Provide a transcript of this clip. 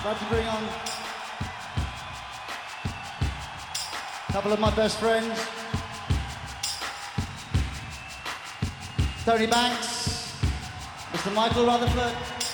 About to bring on a couple of my best friends. Tony Banks, Mr. Michael Rutherford,